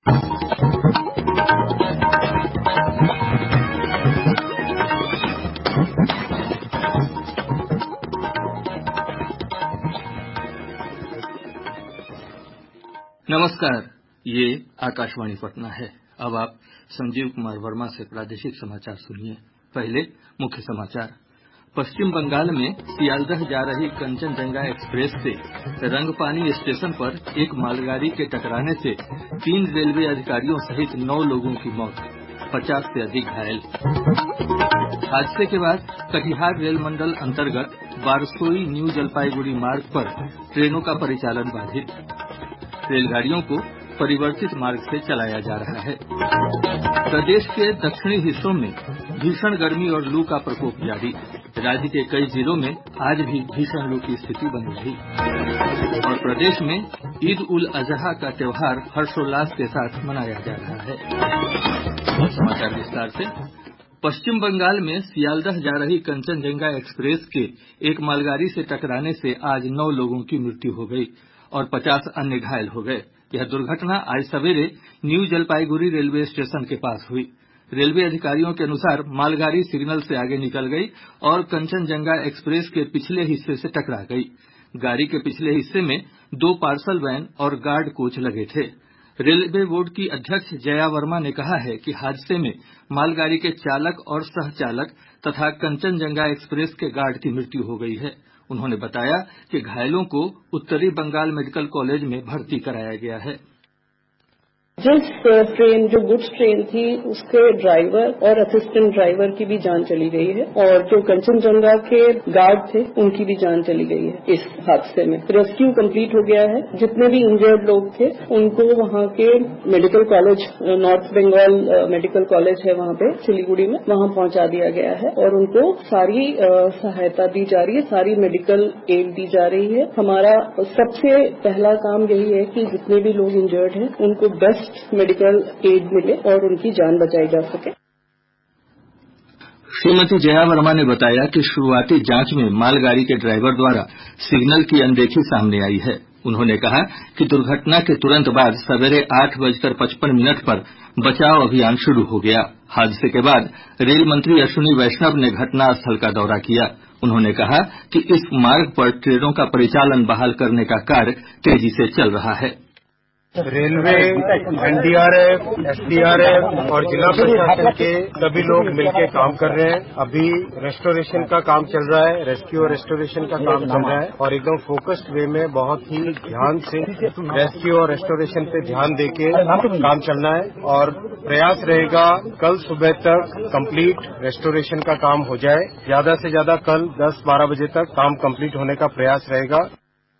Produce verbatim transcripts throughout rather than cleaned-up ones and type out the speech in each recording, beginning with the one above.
नमस्कार, ये आकाशवाणी पटना है। अब आप संजीव कुमार वर्मा से प्रादेशिक समाचार सुनिए। पहले मुख्य समाचार। पश्चिम बंगाल में सियालदह जा रही कंचनजंगा एक्सप्रेस से रंगपानी स्टेशन पर एक मालगाड़ी के टकराने से तीन रेलवे अधिकारियों सहित नौ लोगों की मौत, पचास से अधिक घायल। हादसे के बाद कटिहार रेल मंडल अंतर्गत बारसोई न्यू जलपाईगुड़ी मार्ग पर ट्रेनों का परिचालन बाधित। रेलगाड़ियों को परिवर्तित मार्ग से चलाया जा रहा है। प्रदेश के दक्षिणी हिस्सों में भीषण गर्मी और लू का प्रकोप जारी। राज्य के कई जिलों में आज भी भीषण लू की स्थिति बनी रही। और प्रदेश में ईद उल अजहा का त्योहार हर्षोल्लास के साथ मनाया जा रहा है। और समाचार विस्तार से। पश्चिम बंगाल में सियालदह जा रही कंचनजंगा एक्सप्रेस के एक मालगाड़ी से टकराने से आज नौ लोगों की मृत्यु हो गयी और पचास अन्य घायल हो गये। यह दुर्घटना आज सवेरे न्यू जलपाईगुड़ी रेलवे स्टेशन के पास हुई। रेलवे अधिकारियों के अनुसार मालगाड़ी सिग्नल से आगे निकल गई और कंचनजंगा एक्सप्रेस के पिछले हिस्से से टकरा गई। गाड़ी के पिछले हिस्से में दो पार्सल वैन और गार्ड कोच लगे थे। रेलवे बोर्ड की अध्यक्ष जया वर्मा ने कहा है कि हादसे में मालगाड़ी के चालक और सह चालक तथा कंचनजंगा एक्सप्रेस के गार्ड की मृत्यु हो गई है। उन्होंने बताया कि घायलों को उत्तरी बंगाल मेडिकल कॉलेज में भर्ती कराया गया है। जिस ट्रेन जो गुड्स ट्रेन थी उसके ड्राइवर और असिस्टेंट ड्राइवर की भी जान चली गई है और जो कंचनजंगा के गार्ड थे उनकी भी जान चली गई है। इस हादसे में रेस्क्यू कंप्लीट हो गया है। जितने भी इंजर्ड लोग थे उनको वहां के medical college, north Bengal medical college है वहां पे सिलीगुड़ी में, वहां पहुंचा दिया गया है और उनको सारी सहायता दी जा रही है, सारी मेडिकल एड दी जा रही है। हमारा सबसे पहला काम यही है कि जितने भी लोग इंजर्ड हैं उनको बेस्ट मेडिकल एड मिले और उनकी जान बचाई जा सके। श्रीमती जया वर्मा ने बताया कि शुरुआती जांच में मालगाड़ी के ड्राइवर द्वारा सिग्नल की अनदेखी सामने आई है। उन्होंने कहा कि दुर्घटना के तुरंत बाद सवेरे आठ बजकर पचपन मिनट पर बचाव अभियान शुरू हो गया। हादसे के बाद रेल मंत्री अश्विनी वैष्णव ने घटनास्थल का दौरा किया। उन्होंने कहा कि इस मार्ग पर ट्रेनों का परिचालन बहाल करने का कार्य तेजी से चल रहा है। रेलवे, एनडीआरएफ, एसडीआरएफ और जिला प्रशासन के सभी लोग मिलकर काम कर रहे हैं। अभी रेस्टोरेशन का काम चल रहा है, रेस्क्यू और रेस्टोरेशन का काम चल रहा है और एकदम फोकस्ड वे में बहुत ही ध्यान से रेस्क्यू और रेस्टोरेशन पे ध्यान देके काम चलना है और प्रयास रहेगा कल सुबह तक कंप्लीट रेस्टोरेशन का काम हो जाए। ज्यादा से ज्यादा कल दस बारह बजे तक काम कंप्लीट होने का प्रयास रहेगा।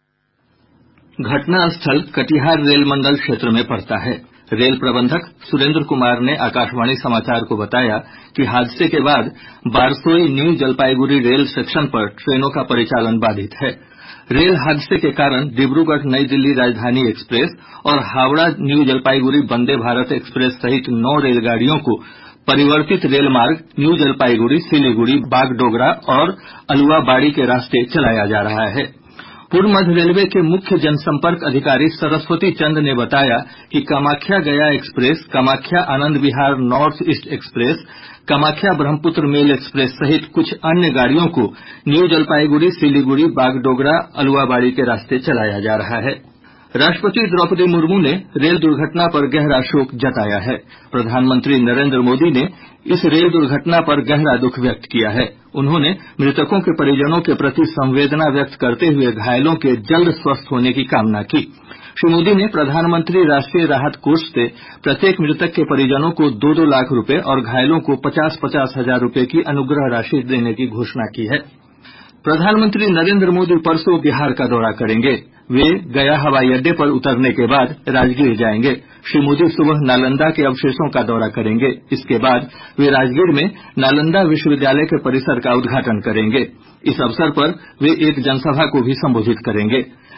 घटना स्थल कटिहार रेल मंडल क्षेत्र में पड़ता है। रेल प्रबंधक सुरेंद्र कुमार ने आकाशवाणी समाचार को बताया कि हादसे के बाद Barsoi new Jalpaiguri rail section पर ट्रेनों का परिचालन बाधित है। रेल हादसे के कारण डिब्रूगढ़ नई दिल्ली राजधानी एक्सप्रेस और हावड़ा न्यू जलपाईगुड़ी वंदे भारत एक्सप्रेस सहित नौ रेलगाड़ियों को परिवर्तित रेल मार्ग न्यू जलपाईगुड़ी, सिलीगुड़ी, बागडोगरा और अलुवाबाड़ी के रास्ते चलाया जा रहा है। पूर्व मध्य रेलवे के मुख्य जनसंपर्क अधिकारी सरस्वती चंद ने बताया कि Kamakhya Gaya express, Kamakhya Anand Vihar north east express, Kamakhya Brahmaputra mail express सहित कुछ अन्य गाड़ियों को न्यू जलपाईगुड़ी, सिलीगुड़ी, बागडोगरा, अलुवाबाड़ी के रास्ते चलाया जा रहा है। राष्ट्रपति द्रौपदी मुर्मू ने रेल दुर्घटना पर गहरा शोक जताया है। प्रधानमंत्री नरेंद्र मोदी ने इस रेल दुर्घटना पर गहरा दुःख व्यक्त किया है। उन्होंने मृतकों के परिजनों के प्रति संवेदना व्यक्त करते हुए घायलों के जल्द स्वस्थ होने की कामना की। श्री मोदी ने प्रधानमंत्री राष्ट्रीय राहत कोष से प्रत्येक मृतक के परिजनों को दो दो लाख रुपए और घायलों को पचास पचास हजार रुपए की अनुग्रह राशि देने की घोषणा की है। प्रधानमंत्री नरेंद्र मोदी परसों बिहार का दौरा करेंगे। वे गया हवाई अड्डे पर उतरने के बाद राजगीर जाएंगे। श्री मोदी सुबह नालंदा के अवशेषों का दौरा करेंगे। इसके बाद वे राजगीर में नालंदा विश्वविद्यालय के परिसर का उद्घाटन करेंगे। इस अवसर पर वे एक जनसभा को भी संबोधित करेंगे।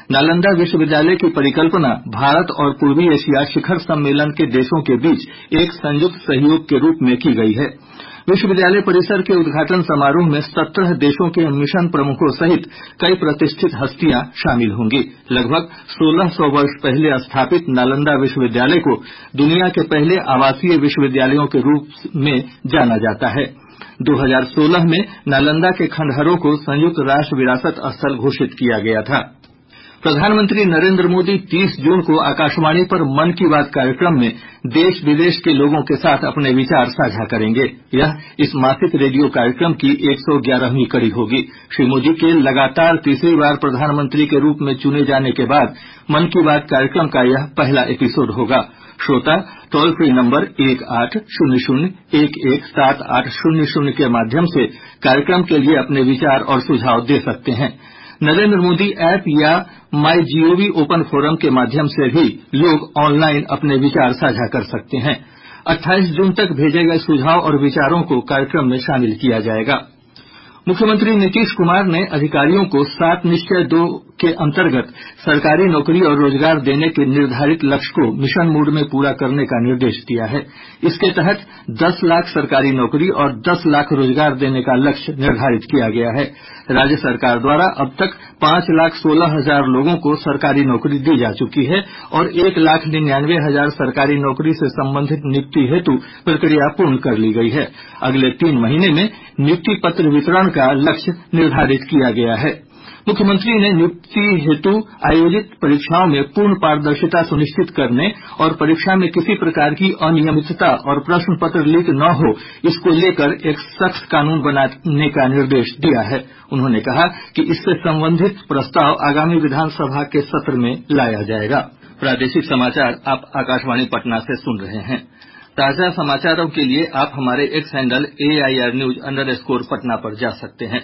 नालंदा विश्वविद्यालय की परिकल्पना भारत और पूर्वी एशिया शिखर सम्मेलन के देशों के बीच एक संयुक्त सहयोग के रूप में की गई है। विश्वविद्यालय परिसर के उद्घाटन समारोह में सत्रह देशों के मिशन प्रमुखों सहित कई प्रतिष्ठित हस्तियां शामिल होंगी। लगभग सोलह सौ वर्ष पहले स्थापित नालंदा विश्वविद्यालय को दुनिया के पहले आवासीय विश्वविद्यालयों के रूप में जाना जाता है। दो हज़ार सोलह में नालंदा के खंडहरों को संयुक्त राष्ट्र विरासत स्थल घोषित किया गया था। प्रधानमंत्री नरेंद्र मोदी तीस जून को आकाशवाणी पर मन की बात कार्यक्रम में देश विदेश के लोगों के साथ अपने विचार साझा करेंगे। यह इस मासिक रेडियो कार्यक्रम की एक सौ ग्यारहवीं कड़ी होगी। श्री मोदी के लगातार तीसरी बार प्रधानमंत्री के रूप में चुने जाने के बाद मन की बात कार्यक्रम का यह पहला एपिसोड होगा। श्रोता टोल फ्री नंबर एक आठ शून्य शून्य एक एक सात आठ शून्य शून्य के माध्यम से कार्यक्रम के लिए अपने विचार और सुझाव दे सकते हैं। नरेंद्र मोदी ऐप या माई जीओवी ओपन फोरम के माध्यम से भी लोग ऑनलाइन अपने विचार साझा कर सकते हैं। अट्ठाईस जून तक भेजे गए सुझाव और विचारों को कार्यक्रम में शामिल किया जाएगा। मुख्यमंत्री नीतीश कुमार ने अधिकारियों को सात निश्चय दो के अंतर्गत सरकारी नौकरी और रोजगार देने के निर्धारित लक्ष्य को मिशन मोड में पूरा करने का निर्देश दिया है। इसके तहत दस लाख सरकारी नौकरी और दस लाख रोजगार देने का लक्ष्य निर्धारित किया गया है। राज्य सरकार द्वारा अब तक पांच लाख सोलह हजार लोगों को सरकारी नौकरी दी जा चुकी है और एक लाख निन्यानवे हजार सरकारी नौकरी से संबंधित नियुक्ति हेतु प्रक्रिया पूर्ण कर ली गई है। अगले तीन महीने में नियुक्ति पत्र वितरण का लक्ष्य निर्धारित किया गया है। मुख्यमंत्री ने नियुक्ति हेतु आयोजित परीक्षाओं में पूर्ण पारदर्शिता सुनिश्चित करने और परीक्षा में किसी प्रकार की अनियमितता और प्रश्न पत्र लीक न हो, इसको लेकर एक सख्त कानून बनाने का निर्देश दिया है। उन्होंने कहा कि इससे संबंधित प्रस्ताव आगामी विधानसभा के सत्र में लाया जाएगा। प्रादेशिक समाचार आप आकाशवाणी पटना से सुन रहे हैं। ताजा समाचारों के लिए आप हमारे X handle AIR news underscore Patna पर जा सकते हैं।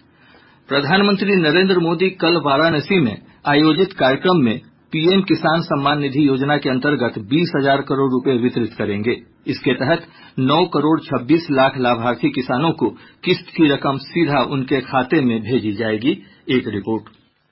प्रधानमंत्री नरेंद्र मोदी कल वाराणसी में आयोजित कार्यक्रम में पीएम किसान सम्मान निधि योजना के अंतर्गत बीस हजार करोड़ रुपए वितरित करेंगे। इसके तहत नौ करोड़ छब्बीस लाख लाभार्थी किसानों को किस्त की रकम सीधा उनके खाते में भेजी जाएगी। एक रिपोर्ट।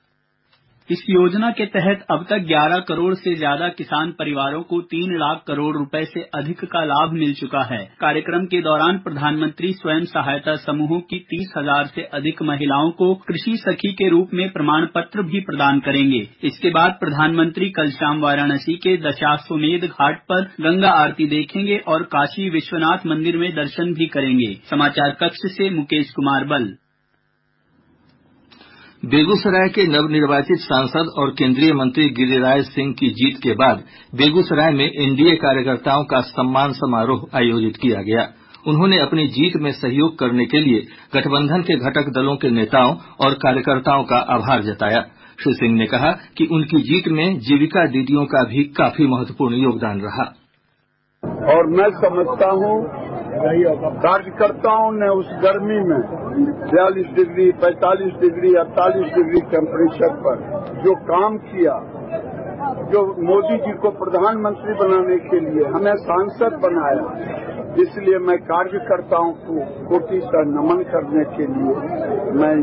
इस योजना के तहत अब तक ग्यारह करोड़ से ज्यादा किसान परिवारों को तीन लाख करोड़ रुपए से अधिक का लाभ मिल चुका है। कार्यक्रम के दौरान प्रधानमंत्री स्वयं सहायता समूहों की तीस हजार से अधिक महिलाओं को कृषि सखी के रूप में प्रमाण पत्र भी प्रदान करेंगे। इसके बाद प्रधानमंत्री कल शाम वाराणसी के दशाश्वमेध घाट पर गंगा आरती देखेंगे और काशी विश्वनाथ मंदिर में दर्शन भी करेंगे। समाचार कक्ष से मुकेश कुमार बल। बेगूसराय के नवनिर्वाचित सांसद और केंद्रीय मंत्री गिरिराज सिंह की जीत के बाद बेगूसराय में एनडीए कार्यकर्ताओं का सम्मान समारोह आयोजित किया गया। उन्होंने अपनी जीत में सहयोग करने के लिए गठबंधन के घटक दलों के नेताओं और कार्यकर्ताओं का आभार जताया। श्री सिंह ने कहा कि उनकी जीत में जीविका दीदियों का भी काफी महत्वपूर्ण योगदान रहा। और मैं समझता हूँ कार्यकर्ताओं ने उस गर्मी में बयालीस डिग्री, पैंतालीस डिग्री, अड़तालीस डिग्री टेम्परेचर पर जो काम किया, जो मोदी जी को प्रधानमंत्री बनाने के लिए हमें सांसद बनाया, इसलिए मैं कार्यकर्ताओं को कोटि से नमन करने के लिए मैं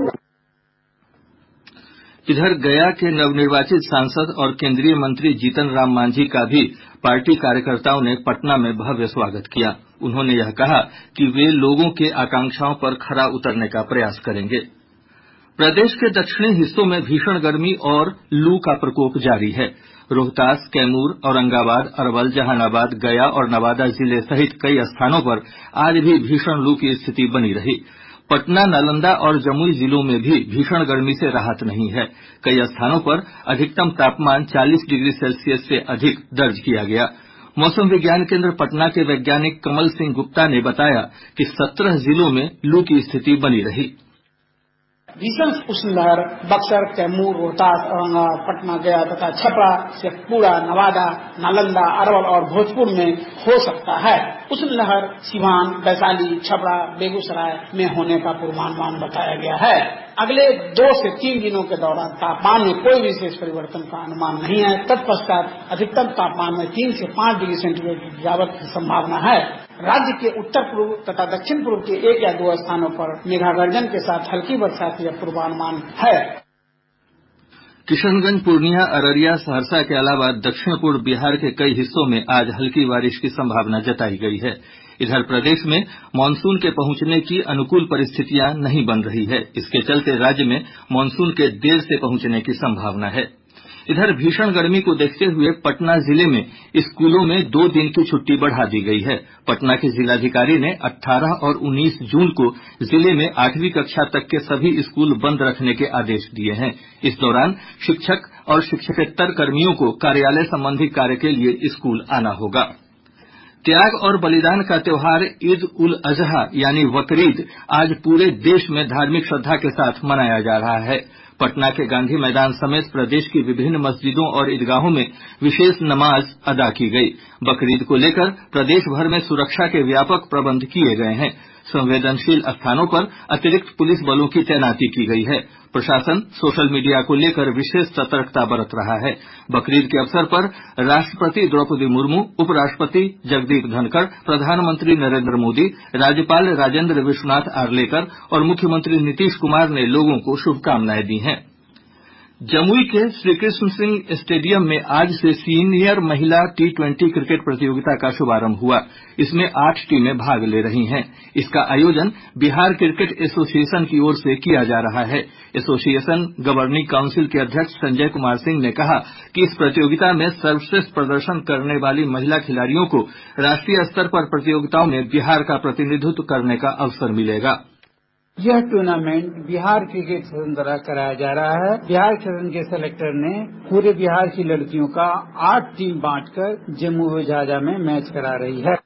इधर गया के नवनिर्वाचित सांसद और केंद्रीय मंत्री जीतन राम मांझी का भी पार्टी कार्यकर्ताओं ने पटना में भव्य स्वागत किया। उन्होंने यह कहा कि वे लोगों के आकांक्षाओं पर खरा उतरने का प्रयास करेंगे। प्रदेश के दक्षिणी हिस्सों में भीषण गर्मी और लू का प्रकोप जारी है। रोहतास, कैमूर, औरंगाबाद, अरवल, जहानाबाद, गया और नवादा जिले सहित कई स्थानों पर आज भी भीषण लू की स्थिति बनी रही। पटना, नालंदा और जमुई जिलों में भी भीषण गर्मी से राहत नहीं है। कई स्थानों पर अधिकतम तापमान चालीस डिग्री सेल्सियस से अधिक दर्ज किया गया। मौसम विज्ञान केंद्र पटना के वैज्ञानिक कमल सिंह गुप्ता ने बताया कि सत्रह जिलों में लू की स्थिति बनी रही। भीषण उष्णलहर बक्सर, कैमूर, रोहतास, औरंगाबाद, पटना, गया तथा छपरा, शेखपुरा, नवादा, नालंदा, अरवल और भोजपुर में हो सकता है। उष्णलहर सिवान, वैशाली, छपरा, बेगूसराय में होने का पूर्वानुमान बताया गया है। अगले दो से तीन दिनों के दौरान तापमान में कोई विशेष परिवर्तन का अनुमान नहीं है। तत्पश्चात अधिकतम तापमान में तीन से पाँच डिग्री सेंटीग्रेड की गिरावट की संभावना है। राज्य के उत्तर पूर्व तथा दक्षिण पूर्व के एक या दो स्थानों पर मेघागर्जन के साथ हल्की वर्षा का पूर्वानुमान है। किशनगंज, पूर्णिया, अररिया, सहरसा के अलावा दक्षिण पूर्व बिहार के कई हिस्सों में आज हल्की बारिश की संभावना जताई गई है। इधर प्रदेश में मानसून के पहुंचने की अनुकूल परिस्थितियां नहीं बन रही है। इसके चलते राज्य में मानसून के देर से पहुंचने की संभावना है। इधर भीषण गर्मी को देखते हुए पटना जिले में स्कूलों में दो दिन की छुट्टी बढ़ा दी गई है। पटना के जिलाधिकारी ने अठारह और उन्नीस जून को जिले में आठवीं कक्षा तक के सभी स्कूल बंद रखने के आदेश दिए हैं। इस दौरान शिक्षक और शिक्षकेतर कर्मियों को कार्यालय संबंधी कार्य के लिए स्कूल आना होगा। त्याग और बलिदान का त्योहार ईद उल अजहा यानी बकरीद आज पूरे देश में धार्मिक श्रद्धा के साथ मनाया जा रहा है। पटना के गांधी मैदान समेत प्रदेश की विभिन्न मस्जिदों और ईदगाहों में विशेष नमाज अदा की गयी। बकरीद को लेकर प्रदेश भर में सुरक्षा के व्यापक प्रबंध किये गये हैं। संवेदनशील स्थानों पर अतिरिक्त पुलिस बलों की तैनाती की गयी है। प्रशासन सोशल मीडिया को लेकर विशेष सतर्कता बरत रहा है। बकरीद के अवसर पर राष्ट्रपति द्रौपदी मुर्मू, उपराष्ट्रपति जगदीप धनखड़, प्रधानमंत्री नरेंद्र मोदी, राज्यपाल राजेंद्र विश्वनाथ आर्लेकर और मुख्यमंत्री नीतीश कुमार ने लोगों को शुभकामनाएं दी हैं। जमुई के श्रीकृष्ण सिंह स्टेडियम में आज से सीनियर महिला टी ट्वेंटी क्रिकेट प्रतियोगिता का शुभारंभ हुआ। इसमें आठ टीमें भाग ले रही हैं। इसका आयोजन बिहार क्रिकेट एसोसिएशन की ओर से किया जा रहा है। एसोसिएशन गवर्निंग काउंसिल के अध्यक्ष संजय कुमार सिंह ने कहा कि इस प्रतियोगिता में सर्वश्रेष्ठ प्रदर्शन करने वाली महिला खिलाड़ियों को राष्ट्रीय स्तर पर प्रतियोगिताओं में बिहार का प्रतिनिधित्व करने का अवसर मिलेगा। यह टूर्नामेंट बिहार क्रिकेट सदन द्वारा कराया जा रहा है। बिहार सदन के सेलेक्टर ने पूरे बिहार की लड़कियों का आठ टीम बांटकर जमुई झाझा में मैच करा रही है।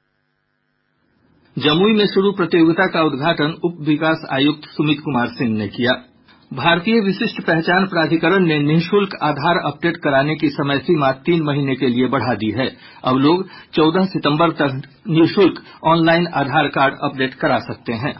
जमुई में शुरू प्रतियोगिता का उद्घाटन उप विकास आयुक्त सुमित कुमार सिंह ने किया। भारतीय विशिष्ट पहचान प्राधिकरण ने निःशुल्क आधार अपडेट कराने की समय सीमा तीन महीने के लिए बढ़ा दी है। अब लोग चौदह सितंबर तक निःशुल्क ऑनलाइन आधार कार्ड अपडेट करा सकते हैं।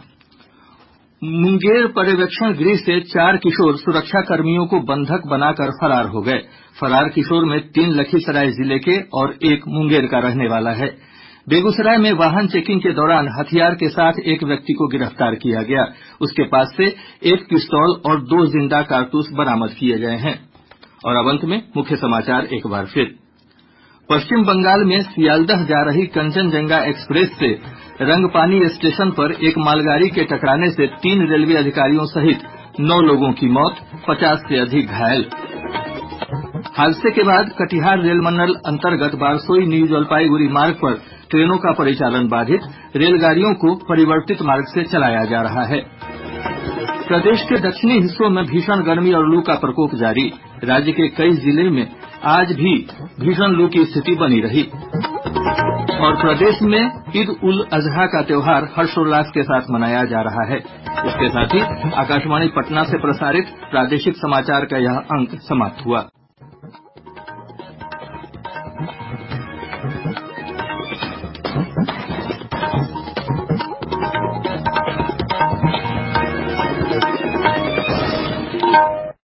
मुंगेर पर्यवेक्षण गृह से चार किशोर सुरक्षा कर्मियों को बंधक बनाकर फरार हो गए। फरार किशोर में तीन लखीसराय जिले के और एक मुंगेर का रहने वाला है। बेगूसराय में वाहन चेकिंग के दौरान हथियार के साथ एक व्यक्ति को गिरफ्तार किया गया। उसके पास से एक पिस्तौल और दो जिंदा कारतूस बरामद किए गए हैं। और अब अंत में मुख्य समाचार एक बार फिर। पश्चिम बंगाल में सियालदह जा रही कंचनजंगा एक्सप्रेस से रंगपानी स्टेशन पर एक मालगाड़ी के टकराने से तीन रेलवे अधिकारियों सहित नौ लोगों की मौत, पचास से अधिक घायल। हादसे के बाद कटिहार रेल मंडल अंतर्गत बारसोई न्यू जलपाईगुड़ी मार्ग पर ट्रेनों का परिचालन बाधित, रेलगाड़ियों को परिवर्तित मार्ग से चलाया जा रहा है। प्रदेश के दक्षिणी हिस्सों में भीषण गर्मी और लू का प्रकोप जारी। राज्य के कई जिले में आज भी भीषण लू की स्थिति बनी रही। और प्रदेश में ईद उल अजहा का त्योहार हर्षोल्लास के साथ मनाया जा रहा है। इसके साथ ही आकाशवाणी पटना से प्रसारित प्रादेशिक समाचार का यह अंक समाप्त हुआ।